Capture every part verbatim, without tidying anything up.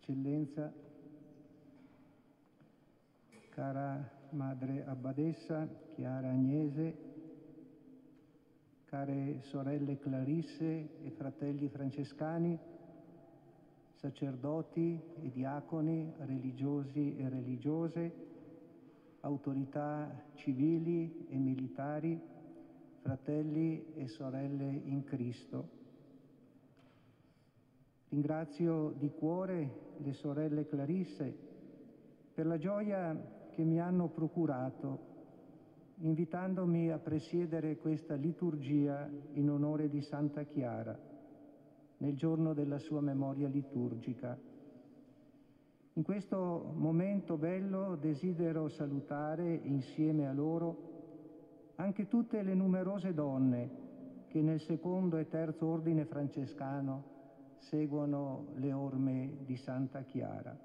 Eccellenza, cara Madre Abbadessa Chiara Agnese, care sorelle Clarisse e fratelli francescani, sacerdoti e diaconi, religiosi e religiose, autorità civili e militari, fratelli e sorelle in Cristo. Ringrazio di cuore le sorelle Clarisse per la gioia che mi hanno procurato, invitandomi a presiedere questa liturgia in onore di Santa Chiara, nel giorno della sua memoria liturgica. In questo momento bello desidero salutare insieme a loro anche tutte le numerose donne che nel secondo e terzo ordine francescano seguono le orme di Santa Chiara.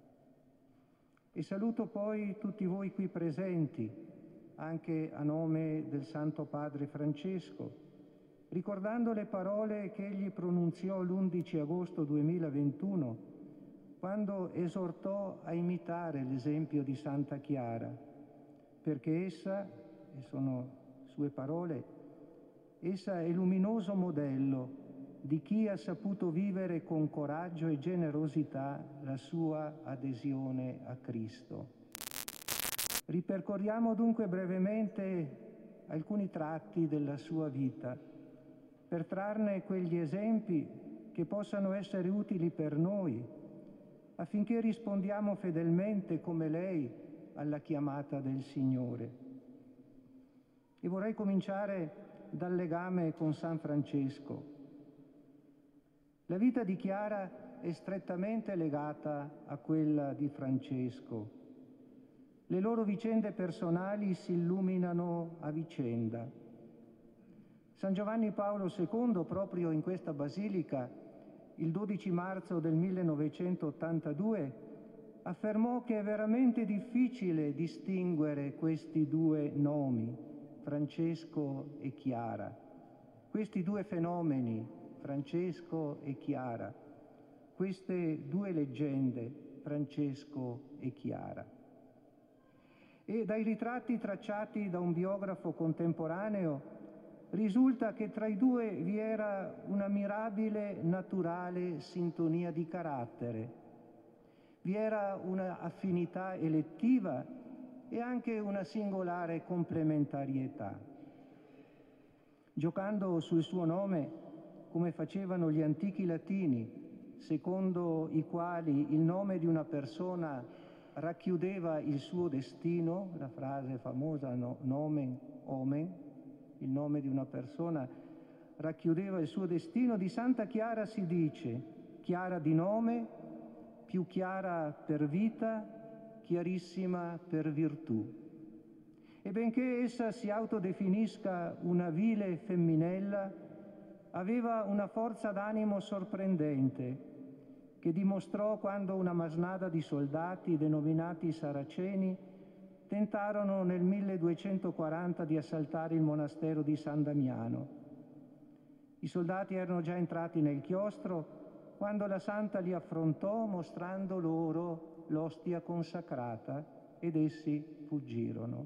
E saluto poi tutti voi qui presenti, anche a nome del Santo Padre Francesco, ricordando le parole che egli pronunziò l'undici agosto duemilaventuno, quando esortò a imitare l'esempio di Santa Chiara, perché essa, e sono sue parole, essa è luminoso modello di chi ha saputo vivere con coraggio e generosità la sua adesione a Cristo. Ripercorriamo dunque brevemente alcuni tratti della sua vita, per trarne quegli esempi che possano essere utili per noi, affinché rispondiamo fedelmente come lei alla chiamata del Signore. E vorrei cominciare dal legame con San Francesco. La vita di Chiara è strettamente legata a quella di Francesco. Le loro vicende personali si illuminano a vicenda. San Giovanni Paolo secondo, proprio in questa basilica, il dodici marzo del millenovecentottantadue, affermò che è veramente difficile distinguere questi due nomi, Francesco e Chiara, questi due fenomeni, Francesco e Chiara, queste due leggende, Francesco e Chiara. E dai ritratti tracciati da un biografo contemporaneo risulta che tra i due vi era una mirabile, naturale sintonia di carattere. Vi era una affinità elettiva e anche una singolare complementarietà. Giocando sul suo nome, come facevano gli antichi latini, secondo i quali il nome di una persona racchiudeva il suo destino, la frase famosa no, nomen omen, il nome di una persona racchiudeva il suo destino, di Santa Chiara si dice: chiara di nome, più chiara per vita, chiarissima per virtù. E benché essa si autodefinisca una vile femminella, aveva una forza d'animo sorprendente che dimostrò quando una masnada di soldati denominati Saraceni tentarono nel milleduecentoquaranta di assaltare il monastero di San Damiano. I soldati erano già entrati nel chiostro quando la santa li affrontò mostrando loro l'ostia consacrata ed essi fuggirono.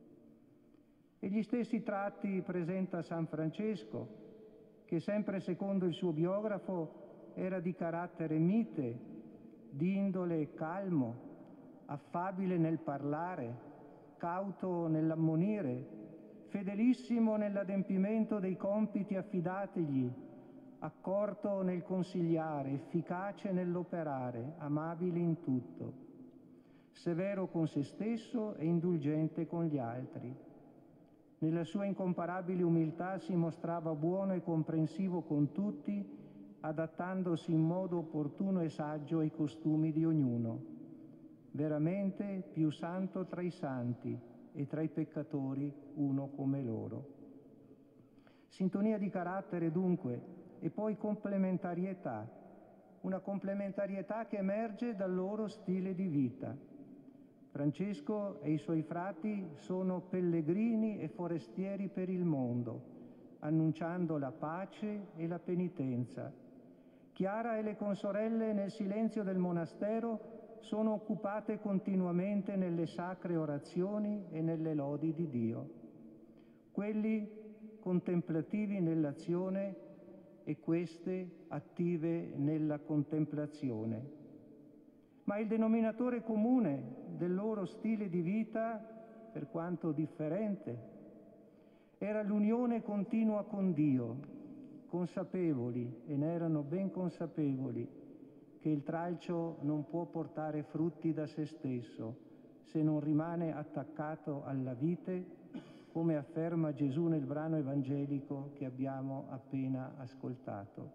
E gli stessi tratti presenta San Francesco, che sempre secondo il suo biografo era di carattere mite, di indole calmo, affabile nel parlare, cauto nell'ammonire, fedelissimo nell'adempimento dei compiti affidatigli, accorto nel consigliare, efficace nell'operare, amabile in tutto, severo con se stesso e indulgente con gli altri. Nella sua incomparabile umiltà si mostrava buono e comprensivo con tutti, adattandosi in modo opportuno e saggio ai costumi di ognuno. Veramente più santo tra i santi e tra i peccatori uno come loro. Sintonia di carattere dunque, e poi complementarietà, una complementarietà che emerge dal loro stile di vita. Francesco e i suoi frati sono pellegrini e forestieri per il mondo, annunciando la pace e la penitenza. Chiara e le consorelle nel silenzio del monastero sono occupate continuamente nelle sacre orazioni e nelle lodi di Dio. Quelli contemplativi nell'azione e queste attive nella contemplazione. Ma il denominatore comune del loro stile di vita, per quanto differente, era l'unione continua con Dio, consapevoli, e ne erano ben consapevoli, che il tralcio non può portare frutti da se stesso se non rimane attaccato alla vite, come afferma Gesù nel brano evangelico che abbiamo appena ascoltato.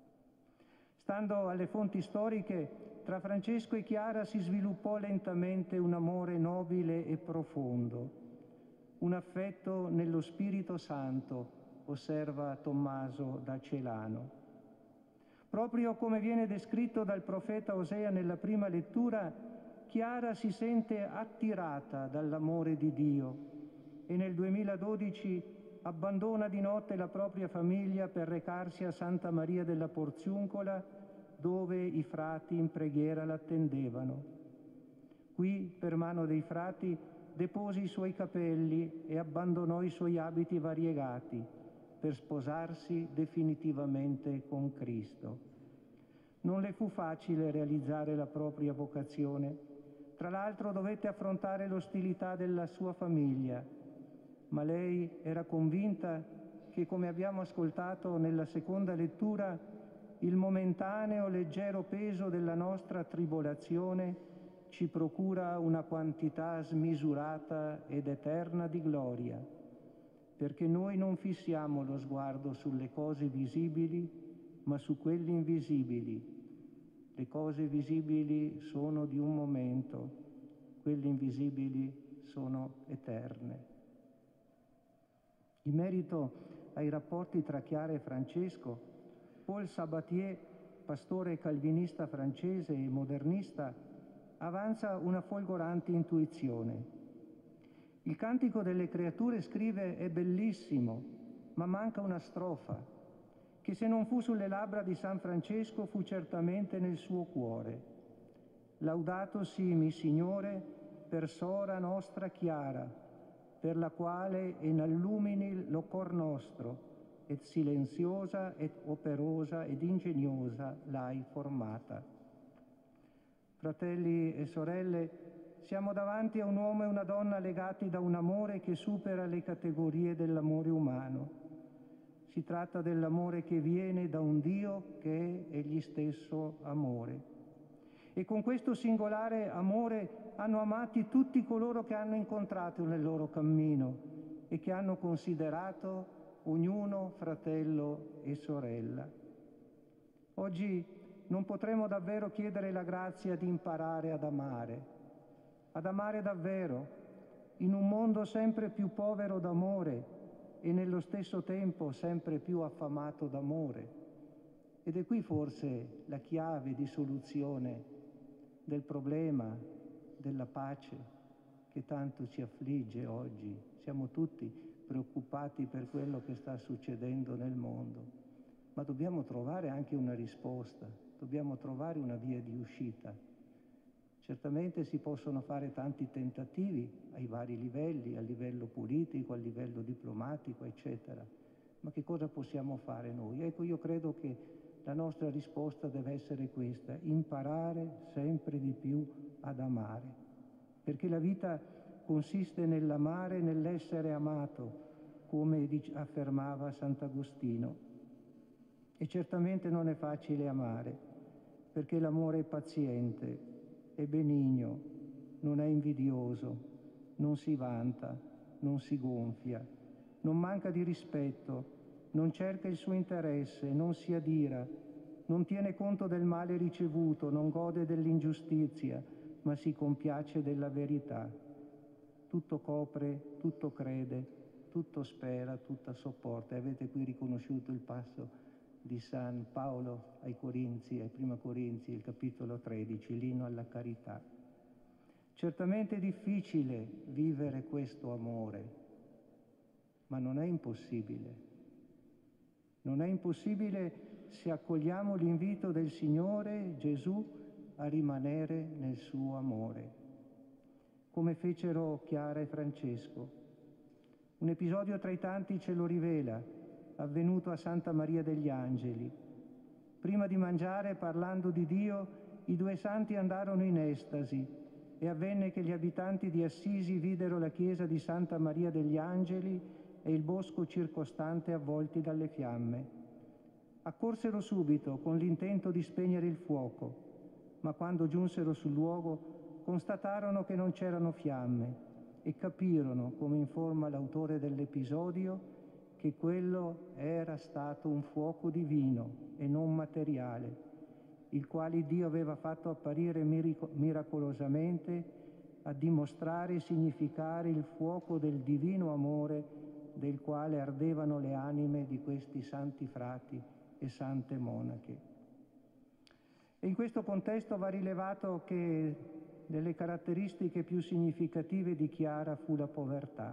Stando alle fonti storiche, tra Francesco e Chiara si sviluppò lentamente un amore nobile e profondo, un affetto nello Spirito Santo, osserva Tommaso da Celano. Proprio come viene descritto dal profeta Osea nella prima lettura, Chiara si sente attirata dall'amore di Dio e nel duemiladodici abbandona di notte la propria famiglia per recarsi a Santa Maria della Porziuncola, dove i frati in preghiera l'attendevano. Qui, per mano dei frati, depose i suoi capelli e abbandonò i suoi abiti variegati per sposarsi definitivamente con Cristo. Non le fu facile realizzare la propria vocazione. Tra l'altro dovette affrontare l'ostilità della sua famiglia, ma lei era convinta che, come abbiamo ascoltato nella seconda lettura, il momentaneo leggero peso della nostra tribolazione ci procura una quantità smisurata ed eterna di gloria, perché noi non fissiamo lo sguardo sulle cose visibili, ma su quelle invisibili. Le cose visibili sono di un momento, quelle invisibili sono eterne. In merito ai rapporti tra Chiara e Francesco, Paul Sabatier, pastore calvinista francese e modernista, avanza una folgorante intuizione. Il Cantico delle Creature, scrive, è bellissimo, ma manca una strofa, che se non fu sulle labbra di San Francesco fu certamente nel suo cuore. Laudato simi, Signore, per sora nostra Chiara, per la quale inallumini lo cor nostro, et silenziosa, et operosa, ed ingegnosa l'hai formata. Fratelli e sorelle, siamo davanti a un uomo e una donna legati da un amore che supera le categorie dell'amore umano. Si tratta dell'amore che viene da un Dio che è egli stesso amore. E con questo singolare amore hanno amati tutti coloro che hanno incontrato nel loro cammino e che hanno considerato ognuno fratello e sorella. Oggi non potremo davvero chiedere la grazia di imparare ad amare, ad amare davvero, in un mondo sempre più povero d'amore e nello stesso tempo sempre più affamato d'amore. Ed è qui forse la chiave di soluzione del problema della pace che tanto ci affligge oggi. Siamo tutti preoccupati per quello che sta succedendo nel mondo, ma dobbiamo trovare anche una risposta, dobbiamo trovare una via di uscita. Certamente si possono fare tanti tentativi ai vari livelli, a livello politico, a livello diplomatico, eccetera. Ma che cosa possiamo fare noi? Ecco, io credo che la nostra risposta deve essere questa: imparare sempre di più ad amare, perché la vita consiste nell'amare e nell'essere amato, come affermava Sant'Agostino. E certamente non è facile amare, perché l'amore è paziente, è benigno, non è invidioso, non si vanta, non si gonfia, non manca di rispetto, non cerca il suo interesse, non si adira, non tiene conto del male ricevuto, non gode dell'ingiustizia, ma si compiace della verità. Tutto copre, tutto crede, tutto spera, tutto sopporta. E avete qui riconosciuto il passo di San Paolo ai Corinzi, ai Prima Corinzi, il capitolo tredici, l'inno alla carità. Certamente è difficile vivere questo amore, ma non è impossibile. Non è impossibile se accogliamo l'invito del Signore Gesù a rimanere nel suo amore, come fecero Chiara e Francesco. Un episodio tra i tanti ce lo rivela, avvenuto a Santa Maria degli Angeli. Prima di mangiare, parlando di Dio, i due santi andarono in estasi e avvenne che gli abitanti di Assisi videro la chiesa di Santa Maria degli Angeli e il bosco circostante avvolti dalle fiamme. Accorsero subito con l'intento di spegnere il fuoco, ma quando giunsero sul luogo constatarono che non c'erano fiamme e capirono, come informa l'autore dell'episodio, che quello era stato un fuoco divino e non materiale, il quale Dio aveva fatto apparire mirac- miracolosamente a dimostrare e significare il fuoco del divino amore del quale ardevano le anime di questi santi frati e sante monache. E in questo contesto va rilevato che delle caratteristiche più significative di Chiara fu la povertà.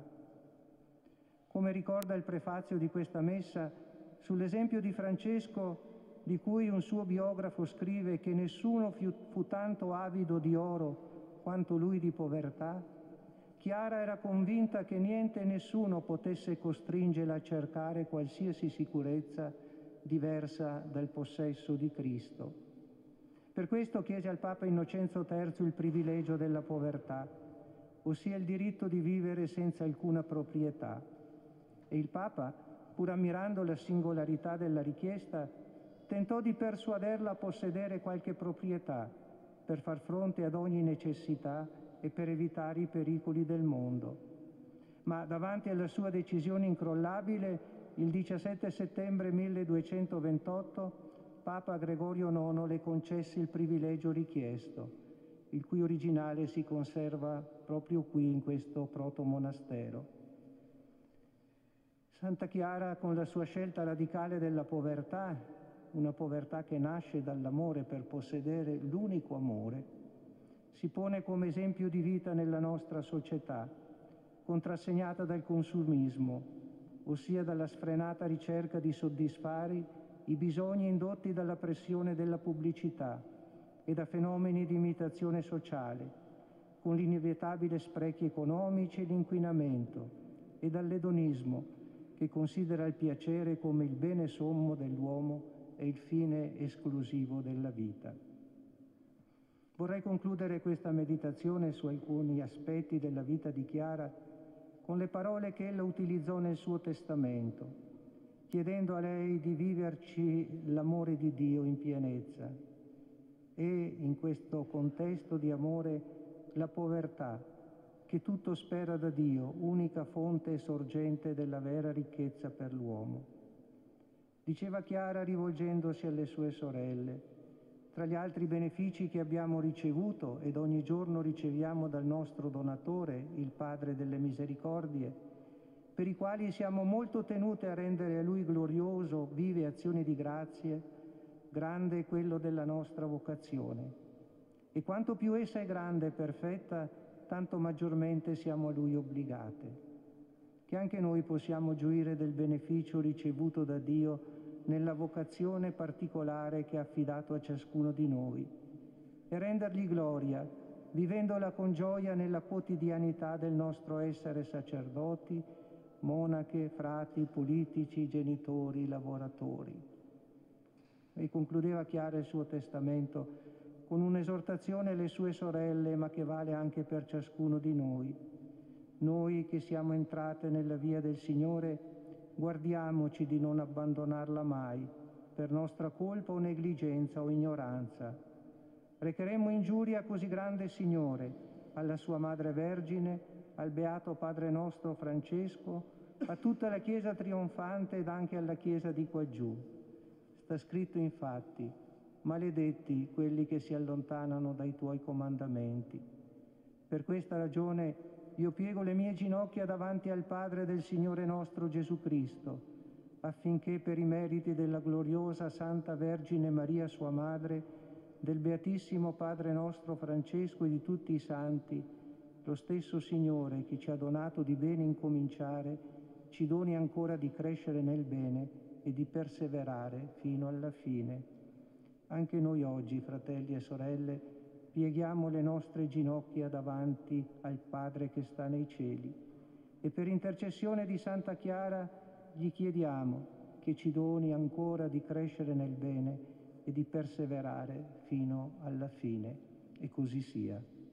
Come ricorda il prefazio di questa messa, sull'esempio di Francesco, di cui un suo biografo scrive che nessuno fu, fu tanto avido di oro quanto lui di povertà, Chiara era convinta che niente e nessuno potesse costringerla a cercare qualsiasi sicurezza diversa dal possesso di Cristo. Per questo chiese al Papa Innocenzo terzo il privilegio della povertà, ossia il diritto di vivere senza alcuna proprietà. E il Papa, pur ammirando la singolarità della richiesta, tentò di persuaderla a possedere qualche proprietà per far fronte ad ogni necessità e per evitare i pericoli del mondo. Ma davanti alla sua decisione incrollabile, il diciassette settembre milleduecentoventotto, Papa Gregorio nono le concesse il privilegio richiesto, il cui originale si conserva proprio qui in questo protomonastero. Santa Chiara, con la sua scelta radicale della povertà, una povertà che nasce dall'amore per possedere l'unico amore, si pone come esempio di vita nella nostra società, contrassegnata dal consumismo, ossia dalla sfrenata ricerca di soddisfare i bisogni indotti dalla pressione della pubblicità e da fenomeni di imitazione sociale, con l'inevitabile sprechi economici e l'inquinamento, e dall'edonismo, che considera il piacere come il bene sommo dell'uomo e il fine esclusivo della vita. Vorrei concludere questa meditazione su alcuni aspetti della vita di Chiara con le parole che ella utilizzò nel suo testamento, chiedendo a lei di viverci l'amore di Dio in pienezza e, in questo contesto di amore, la povertà, che tutto spera da Dio, unica fonte e sorgente della vera ricchezza per l'uomo. Diceva Chiara rivolgendosi alle sue sorelle: tra gli altri benefici che abbiamo ricevuto ed ogni giorno riceviamo dal nostro donatore, il Padre delle Misericordie, per i quali siamo molto tenute a rendere a Lui glorioso vive azioni di grazie, grande è quello della nostra vocazione. E quanto più essa è grande e perfetta, tanto maggiormente siamo a Lui obbligate. Che anche noi possiamo gioire del beneficio ricevuto da Dio nella vocazione particolare che ha affidato a ciascuno di noi, e rendergli gloria, vivendola con gioia nella quotidianità del nostro essere sacerdoti, monache, frati, politici, genitori, lavoratori. E concludeva Chiara il suo testamento con un'esortazione alle sue sorelle, ma che vale anche per ciascuno di noi. Noi che siamo entrate nella via del Signore, guardiamoci di non abbandonarla mai, per nostra colpa o negligenza o ignoranza. Recheremmo ingiuria a così grande Signore, alla sua Madre Vergine, al Beato Padre nostro Francesco, a tutta la Chiesa trionfante ed anche alla Chiesa di quaggiù. Sta scritto infatti: maledetti quelli che si allontanano dai tuoi comandamenti. Per questa ragione io piego le mie ginocchia davanti al Padre del Signore nostro Gesù Cristo, affinché per i meriti della gloriosa Santa Vergine Maria, sua Madre, del Beatissimo Padre nostro Francesco e di tutti i santi, lo stesso Signore che ci ha donato di bene incominciare, ci doni ancora di crescere nel bene e di perseverare fino alla fine. Anche noi oggi, fratelli e sorelle, pieghiamo le nostre ginocchia davanti al Padre che sta nei cieli e per intercessione di Santa Chiara gli chiediamo che ci doni ancora di crescere nel bene e di perseverare fino alla fine. E così sia.